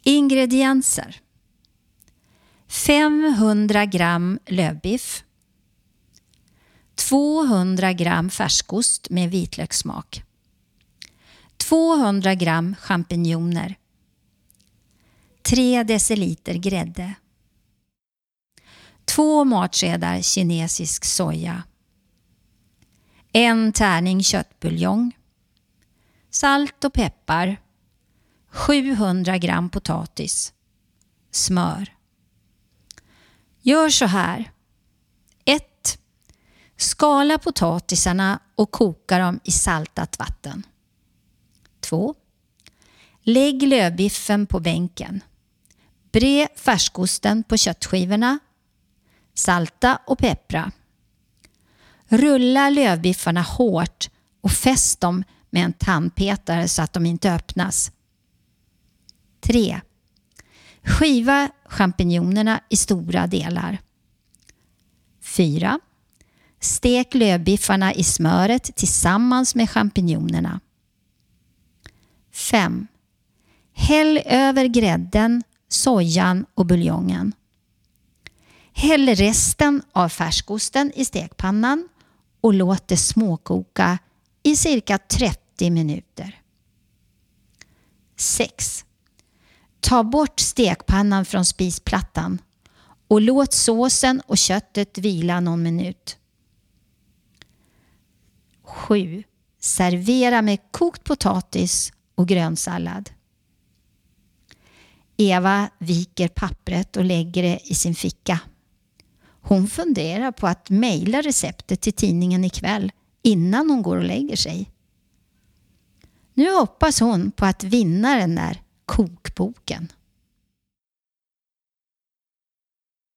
Ingredienser: 500 gram lövbiff, 200 gram färskost med vitlökssmak, 200 gram champinjoner, 3 deciliter grädde, 2 matskedar kinesisk soja, 1 tärning köttbuljong, salt och peppar, 700 gram potatis, smör. Gör så här. 1. Skala potatisarna och koka dem i saltat vatten. 2. Lägg lövbiffen på bänken. Bre färskosten på köttskivorna. Salta och peppra. Rulla lövbiffarna hårt och fäst dem med en tandpetare så att de inte öppnas. 3. Skiva champinjonerna i stora delar. 4. Stek lövbiffarna i smöret tillsammans med champinjonerna. 5. Häll över grädden, sojan och buljongen. Häll resten av färskosten i stekpannan och låt det småkoka i cirka 30 minuter. 6. Ta bort stekpannan från spisplattan och låt såsen och köttet vila någon minut. 7. Servera med kokt potatis och grönsallad. Eva viker pappret och lägger det i sin ficka. Hon funderar på att mejla receptet till tidningen ikväll innan hon går och lägger sig. Nu hoppas hon på att vinna den där kokboken.